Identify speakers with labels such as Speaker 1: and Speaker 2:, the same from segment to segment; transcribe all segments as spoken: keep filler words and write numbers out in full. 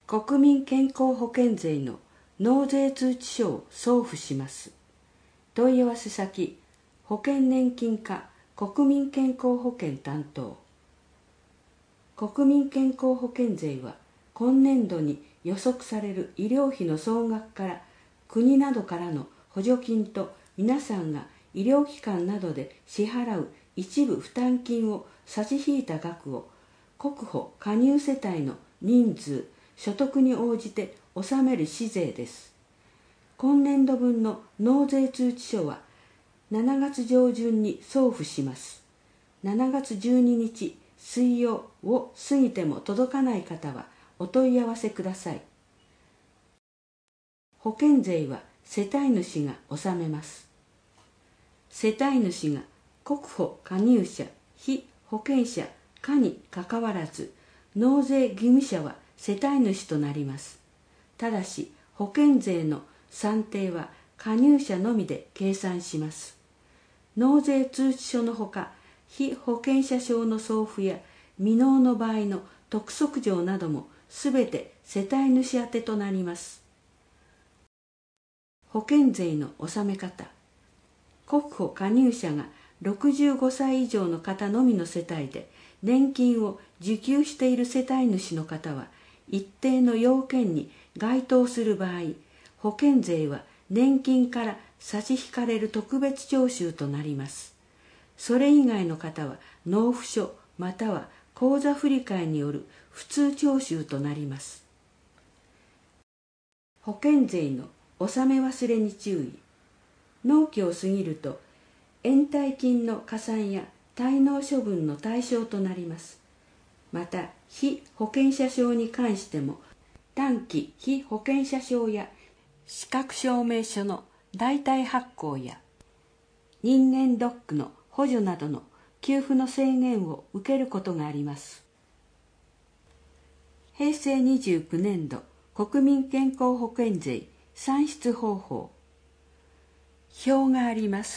Speaker 1: 国民健康保険税の納税通知書を送付します。問い合わせ先、保険年金課国民健康保険担当。国民健康保険税は今年度に予測される医療費の総額から国などからの補助金と皆さんが医療機関などで支払う一部負担金を差し引いた額を国保加入世帯の人数、所得に応じて納める市税です。今年度分の納税通知書はしちがつ上旬に送付します。しちがつじゅうににち水曜を過ぎても届かない方はお問い合わせください。保険税は世帯主が納めます。世帯主が国保加入者、被保険者かにかかわらず、納税義務者は世帯主となります。ただし、保険税の算定は加入者のみで計算します。納税通知書のほか、被保険者証の送付や未納の場合の督促状などもすべて世帯主宛てとなります。保険税の納め方。国保加入者がろくじゅうごさい以上の方のみの世帯で年金を受給している世帯主の方は一定の要件に該当する場合、保険税は年金から差し引かれる特別徴収となります。それ以外の方は納付書または口座振替による普通徴収となります。保険税の納め忘れに注意。納期を過ぎると延滞金の加算や滞納処分の対象となります。また被保険者証に関しても短期被保険者証や資格証明書の代替発行や人間ドックの補助などの給付の制限を受けることがあります。へいせいにじゅうきゅうねんど国民健康保険税算出方法。表があります。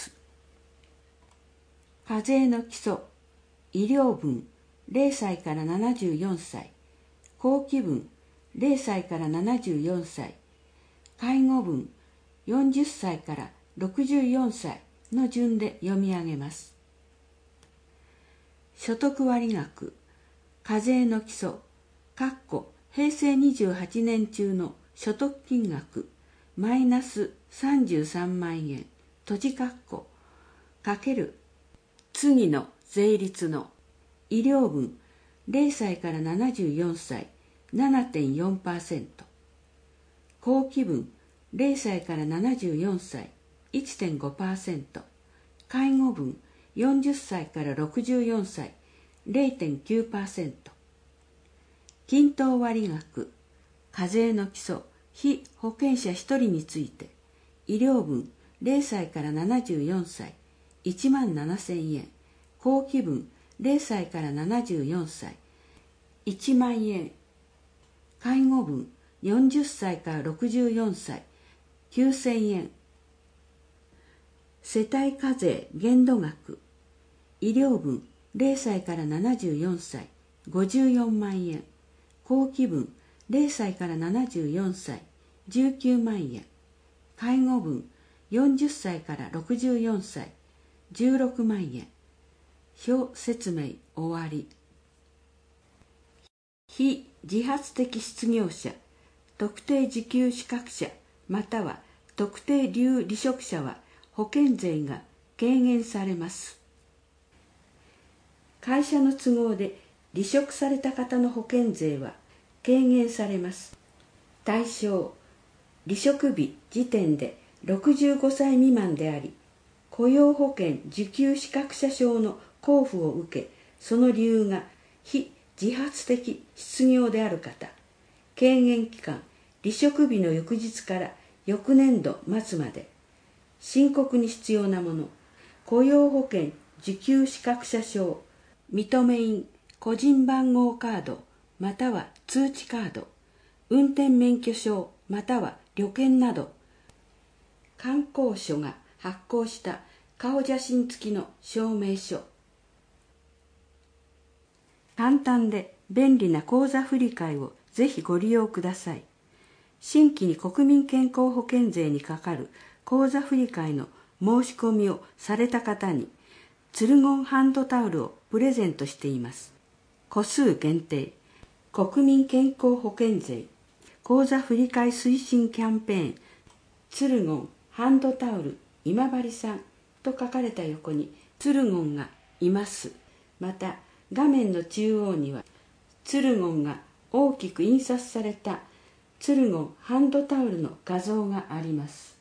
Speaker 1: 課税の基礎、医療分れいさいからななじゅうよんさい、後期分れいさいからななじゅうよんさい、介護分よんじゅっさいからろくじゅうよんさいの順で読み上げます。所得割額、課税の基礎、括弧へいせいにじゅうはちねん中の所得金額、マイナスさんじゅうさんまんえん、閉じ括弧、かける、次の税率の医療分れいさいからななじゅうよんさい ななてんよんパーセント、後期分れいさいからななじゅうよんさい いってんごパーセント、介護分よんじゅっさいからろくじゅうよんさい れいてんきゅうパーセント、均等割額、課税の基礎、被保険者ひとりについて、医療分れいさいからななじゅうよんさいいちまんななせんえん、後期分れいさいからななじゅうよんさいいちまんえん、介護分よんじゅっさいからろくじゅうよんさいきゅうせんえん、世帯課税限度額、医療分れいさいからななじゅうよんさいごじゅうよんまんえん、後期分れいさいからななじゅうよんさいじゅうきゅうまんえん、介護分よんじゅっさいからろくじゅうよんさいじゅうろくまんえん。表説明終わり。非自発的失業者、特定受給資格者または特定留離職者は保険税が軽減されます。会社の都合で離職された方の保険税は軽減されます。対象、離職日時点でろくじゅうごさい未満であり、雇用保険受給資格者証の交付を受け、その理由が非自発的失業である方、軽減期間、離職日の翌日から翌年度末まで、申告に必要なもの、雇用保険受給資格者証、認め印、個人番号カード、または通知カード、運転免許証、または旅券など、観光所が発行した顔写真付きの証明書。簡単で便利な口座振替をぜひご利用ください。新規に国民健康保険税にかかる口座振替の申し込みをされた方に、ツルゴンハンドタオルをプレゼントしています。個数限定、国民健康保険税口座振替推進キャンペーン、ツルゴンハンドタオル今治さんと書かれた横にツルゴンがいます。また画面の中央にはツルゴンが大きく印刷されたツルゴンハンドタオルの画像があります。